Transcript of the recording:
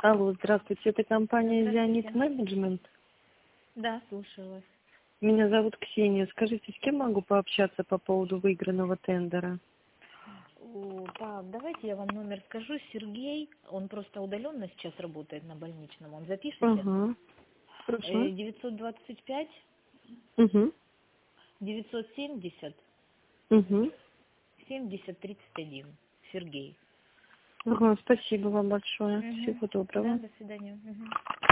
Алло, здравствуйте, это компания Здравствуйте. Зионит Менеджмент. Да, слушаю вас. Меня зовут Ксения. Скажите, с кем могу пообщаться по поводу выигранного тендера? Так, давайте я вам номер скажу. Сергей, он просто удаленно сейчас работает на больничном. Он запишите? Ага, хорошо. 925 Угу, 970 угу. 7031. Сергей. Ага, спасибо вам большое. Угу. Всего Да, доброго. до свидания. Угу.